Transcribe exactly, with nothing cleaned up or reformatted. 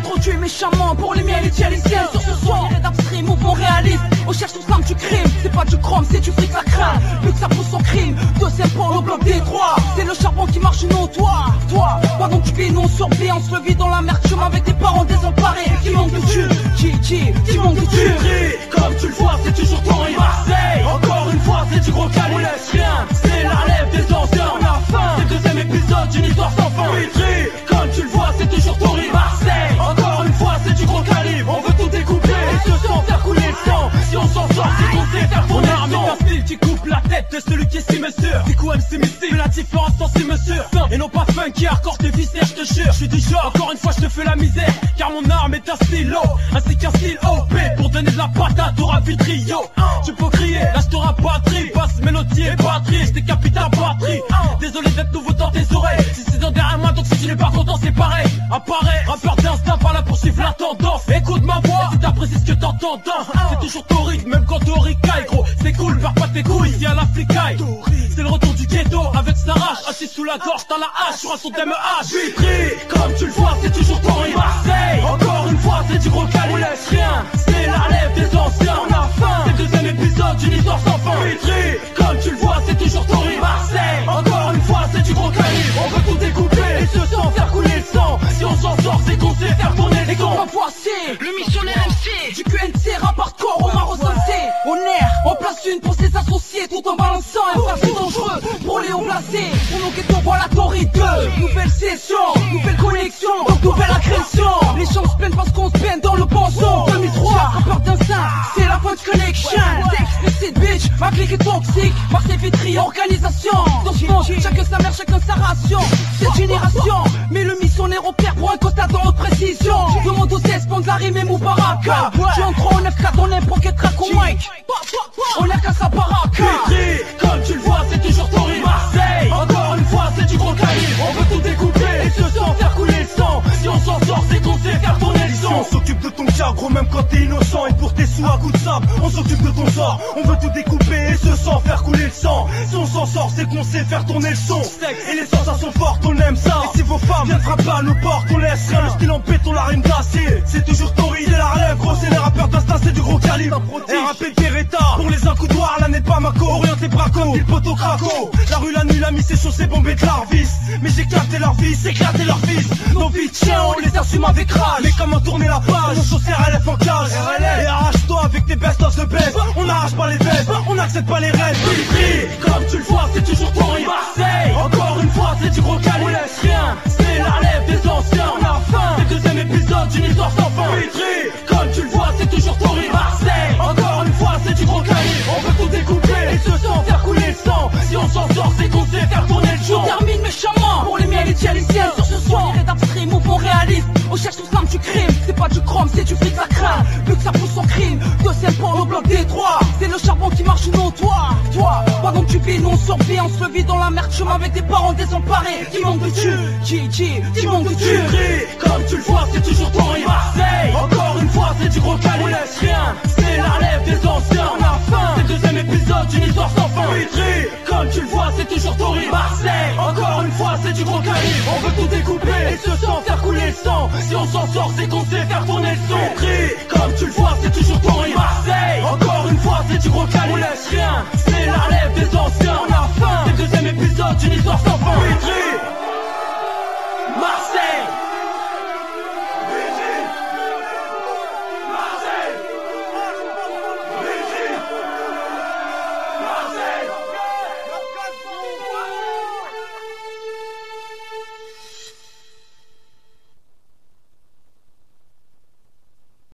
trop tué méchamment pour les miens, les tiens, les siens. Sur ce soir, irait d'abstrait, mouvement réaliste. On cherche tout l'âme du crime, c'est pas du chrome, c'est du fric, ça craint. Plus que ça pousse son crime, deuxième pôle au bloc Détroit. C'est le charbon qui marche, non toi, toi. Pendant que tu vis, non sur pied, on se le vit dans l'amertume avec des parents désemparés. Qui manque de cul, qui, qui, qui manque de cul. Comme tu le vois, c'est toujours ton rive. Marseille, encore une fois, c'est du gros calibre. On laisse rien, c'est la relève des anciens. On a faim, c'est le deuxième épisode d'une histoire sans fin. Vitry, comme tu le vois, c'est toujours ton rive. Marseille, encore une fois, c'est du gros calibre. On veut tout découper et se sans faire couler le sang. Si on s'en sort, c'est qu'on sait faire tourner le son. Un style qui coupe la tête de celui qui est si mesure. Du coup, M C mystique, la différence dans ces mesures. Et non pas funky, hardcore, tes viscères, je te jure. Je suis du genre, encore une fois, je te fais la misère. Car mon arme est un stylo, ainsi qu'un style O P. Pour donner de la patate, t'auras vu le trio. Tu peux crier, là je t'auras batterie. Basse, mélodie et batterie, je décapite ta batterie. Désolé d'être nouveau dans tes oreilles. Si c'est dans derrière moi, donc si tu n'es pas content, c'est pareil. Apparaît, rappeur d'instinct, par là pour suivre la tendance. Écoute ma voix, si t'apprécies ce que t'entends, c'est toujours ton rythme, même quand t'es au ricaille, gros. C'est cool, perds pas tes couilles, ici à la flicaille. C'est le retour du ghetto avec sa rage. Assis sous la gorge, t'as la hache sur un son d'M H. Vitry, comme tu le vois, c'est toujours ton rive. Marseille, encore une fois, c'est du gros calibre. On laisse rien, c'est la relève des anciens. On a faim, c'est le deuxième épisode d'une histoire sans fin. Vitry, comme tu le vois, c'est toujours ton rive. Marseille, encore une fois, c'est du gros calibre. On veut tout découper et se sans faire couler le sang. Si on s'en sort, c'est qu'on sait faire tourner les Et ma voici, le missionnaire M C. Du Q N C, rap hardcore, on m'a recensé. On air, on place une pour ses associés. Tout en balançant un passé dangereux pour les haut placés. Pour nos ghettos, voilà ton rythme. Nouvelle session, nouvelle connexion, donc nouvelle agression. Les gens se plaignent parce qu'on se peine dans le bonson. deux mille trois, rappeur d'instinct, c'est la Punch Connection. C'est explicite bitch, ma clique est toxique. Marseille Vitry, organisation. Dans ce monde, chacun sa mère, chacun sa ration. Cette génération, mais le missionnaire opère pour un constat dans haute précision. Demande aux seize de la rime et Moubaraka. Tu en trois, en neuf quatre, on est pocket track au mic. On a qu'à sa baraka. Vitry, comme tu le vois, c'est toujours ton rive. Marseille, encore une fois, c'est du gros calibre. On veut tout découper et se sans faire couler le sang. Si on s'en sort, c'est qu'on sait faire tourner le son. On s'occupe de ton cas, gros, même quand t'es innocent. Et pour tes sous à coups de sable, on s'occupe de ton sort. On veut tout découper et se sans faire couler le sang. Si on s'en sort, c'est qu'on sait faire tourner le son. Et les sensations fortes, on aime ça. Et si vos femmes viennent frapper à nos portes, on laisse rien. Le style en béton, la rime d'acier. C'est toujours ton rive, c'est la relève, gros, c'est les rappeurs d'instinct, c'est du gros calibre. R A P Beretta, pour les incoudoirs, là n'est pas Mako. Orienté braco, il poteau craco. La rue, la nuit, la nuit, c'est chaud, c'est bombé de l'arvis. Mais j'ai capté leur vie, c'est éclaté leur fils. Nos vies tiens, on les assume avec rage. Mais comment tourner la page, on sauce R L F en cage. Et arrache-toi avec tes bestes of the best. On n'arrache pas les vestes, on n'accepte pas les rêves. Vitry, comme tu le vois, c'est toujours ton rive. Marseille, encore une fois, c'est du gros calibre. On laisse rien, c'est la relève des anciens. On a faim, c'est le deuxième épisode d'une histoire sans fin. Vitry, comme tu le vois, c'est toujours ton rive. Marseille, encore une fois, c'est du gros calibre. On veut tout découper et se sans faire couler le sang. Si on s'en sort, c'est qu'on sait faire tourner le son. On termine méchamment pour les miens, les tiens, les siens. Sur ce soir, irait d'abstrait, mouvement réaliste. On cherche tout l'âme du crime, c'est pas du chrome, c'est du fric, ça craint. Plus que ça pousse son crime, deuxième pôle au bloc Détroit. C'est le charbon qui marche ou non toi, toi. Pendant que tu vis, non sur pied, on se le vit dans l'amertume avec des parents désemparés. Qui manque de cul, qui, qui, qui manque de cul. Vitry, comme tu le vois, c'est toujours ton rive. Marseille, encore une fois, c'est du gros calibre. On laisse rien, c'est la relève des anciens. On a faim, c'est le deuxième épisode d'une histoire sans fin. Vitry, comme tu le vois, c'est toujours ton rive. Marseille, encore une fois, c'est du gros calibre. On veut tout découper et se sans faire couler le sang. Si on s'en sort, c'est qu'on sait faire tourner le son. Vitry, comme tu le vois, c'est toujours ton rive. Marseille, encore une fois, c'est du gros calibre. On laisse rien.